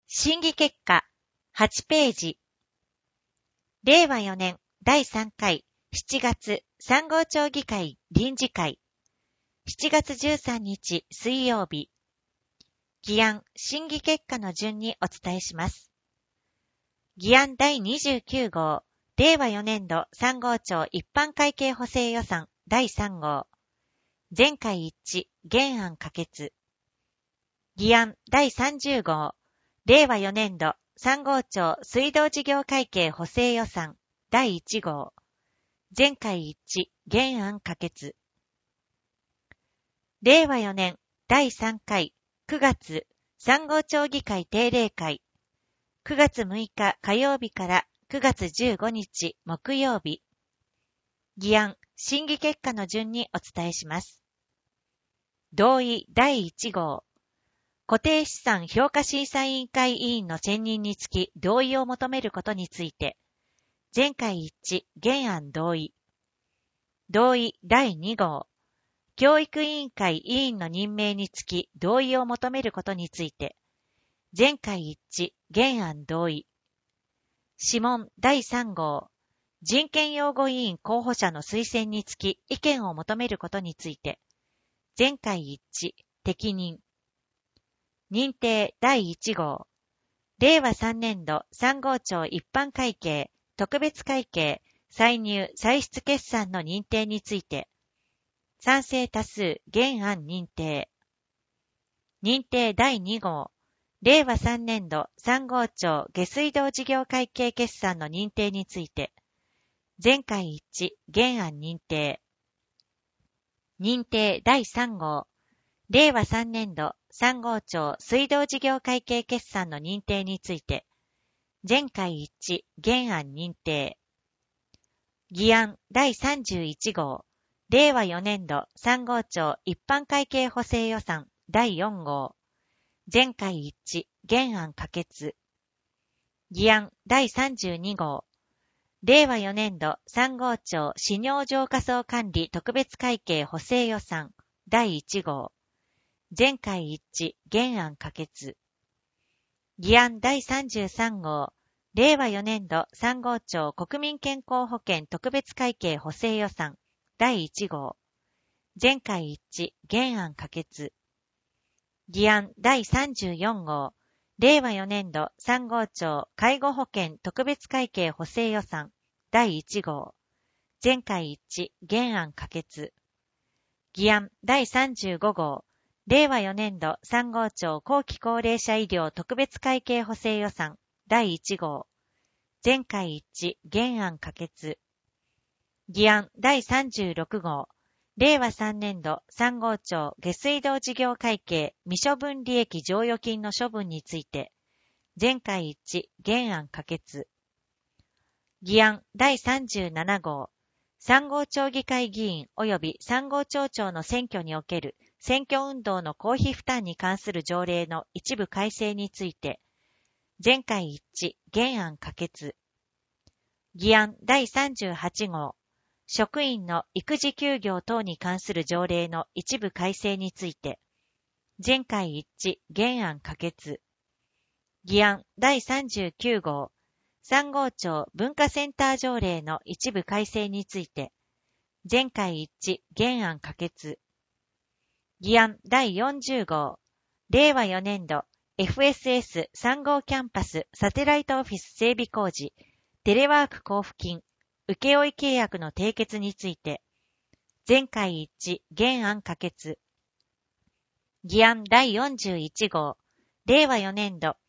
審議結果8ページ。令和4年第3回7月3号町議会臨時会。7月13日水曜日。議案審議結果の順にお伝えします。議案第29号、令和4年度3号町一般会計補正予算第3号。全会一致、原案可決。議案第30号、令和4年度3号町水道事業会計補正予算第1号。全会一致、原案可決。令和4年第3回9月3号町議会定例会。9月6日火曜日から9月15日木曜日。議案、審議結果の順にお伝えします。同意第1号。固定資産評価審査委員会委員の選任につき同意を求めることについて、全会一致、原案同意。同意第2号。教育委員会委員の任命につき同意を求めることについて、全会一致、原案同意。諮問第3号。人権擁護委員候補者の推薦につき意見を求めることについて、全会一致、適任。認定第1号。令和3年度3号町一般会計、特別会計、歳入・歳出決算の認定について、賛成多数、原案認定。認定第2号。令和3年度3号町下水道事業会計決算の認定について、全会一致、原案認定。認定第3号。令和3年度3号町水道事業会計決算の認定について、全会一致、原案認定。議案第31号。令和4年度3号町一般会計補正予算第4号。全会一致、原案可決。議案第32号。令和4年度3号町市尿浄化槽管理特別会計補正予算第1号。全会一致、原案可決。議案第33号。令和4年度3号町国民健康保険特別会計補正予算第1号。全会一致、原案可決。議案第34号。令和4年度3号町介護保険特別会計補正予算第1号。全会一致、原案可決。議案第35号。令和4年度3号町後期高齢者医療特別会計補正予算第1号。全会一致、原案可決。議案第36号。令和3年度3号町下水道事業会計未処分利益剰余金の処分について、全会一致、原案可決。議案第37号。3号町議会議員及び3号町長の選挙における選挙運動の公費負担に関する条例の一部改正について、全会一致、原案可決。議案第38号。職員の育児休業等に関する条例の一部改正について、全会一致、原案可決。議案第39号。3号町文化センター条例の一部改正について、全会一致、原案可決。議案第40号。令和4年度 FSS3 号キャンパスサテライトオフィス整備工事、テレワーク交付金、請負契約の締結について、全会一致、原案可決。議案第41号。令和4年度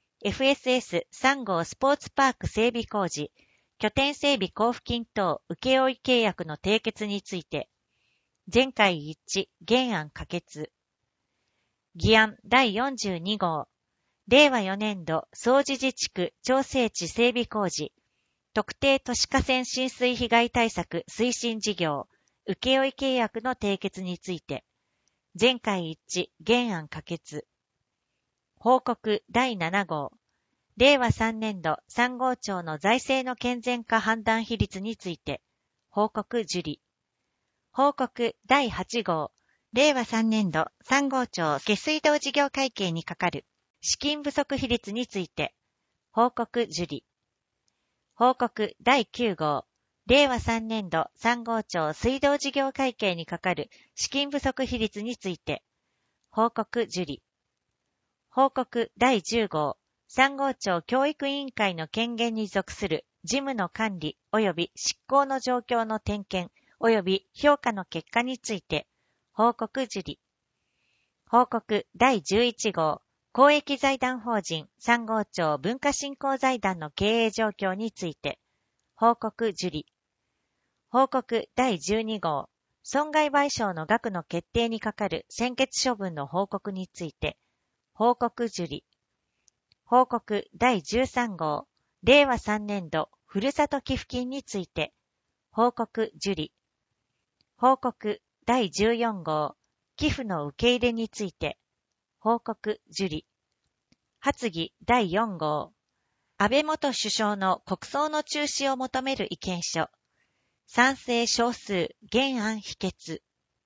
FSS3 号スポーツパーク整備工事、拠点整備交付金等請負契約の締結について、全会一致、原案可決。議案第42号。令和4年度総除自治区調整地整備工事、特定都市河川浸水被害対策推進事業、請負契約の締結について、全会一致、原案可決。報告第7号。令和3年度3号町の財政の健全化判断比率について、報告受理。報告第8号。令和3年度3号町下水道事業会計に係る資金不足比率について、報告受理。報告第9号、令和3年度3号庁水道事業会計にかかる資金不足比率について、報告受理。報告第10号、3号庁教育委員会の権限に属する事務の管理及び執行の状況の点検及び評価の結果について、報告受理。報告第11号、公益財団法人3号庁文化振興財団の経営状況について、報告受理。報告第12号、損害賠償の額の決定にかかる専決処分の報告について、報告受理。報告第13号、令和3年度ふるさと寄付金について、報告受理。報告第14号、寄付の受け入れについて、報告受理。発議第4号、安倍元首相の国葬の中止を求める意見書。賛成少数、原案否決。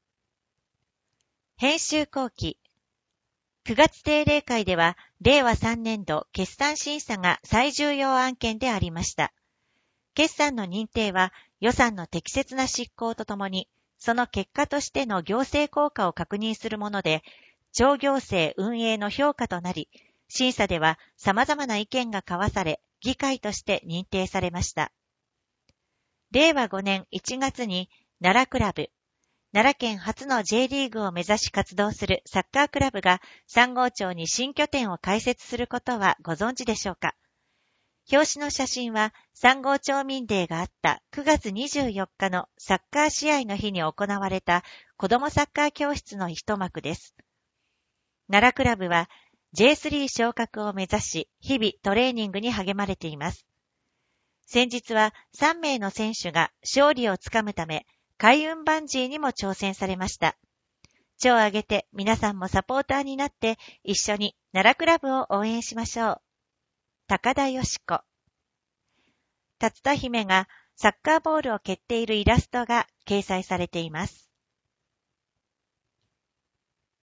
編集後期。9月定例会では、令和3年度決算審査が最重要案件でありました。決算の認定は予算の適切な執行とともに、その結果としての行政効果を確認するもので、町行政運営の評価となり、審査では様々な意見が交わされ、議会として認定されました。令和5年1月に奈良クラブ、奈良県初の J リーグを目指し活動するサッカークラブが3号町に新拠点を開設することはご存知でしょうか。表紙の写真は3号町民デーがあった9月24日のサッカー試合の日に行われた子どもサッカー教室の一幕です。奈良クラブは J3 昇格を目指し日々トレーニングに励まれています。先日は3名の選手が勝利をつかむため開運バンジーにも挑戦されました。手を挙げて皆さんもサポーターになって一緒に奈良クラブを応援しましょう。高田よし子。竜田姫がサッカーボールを蹴っているイラストが掲載されています。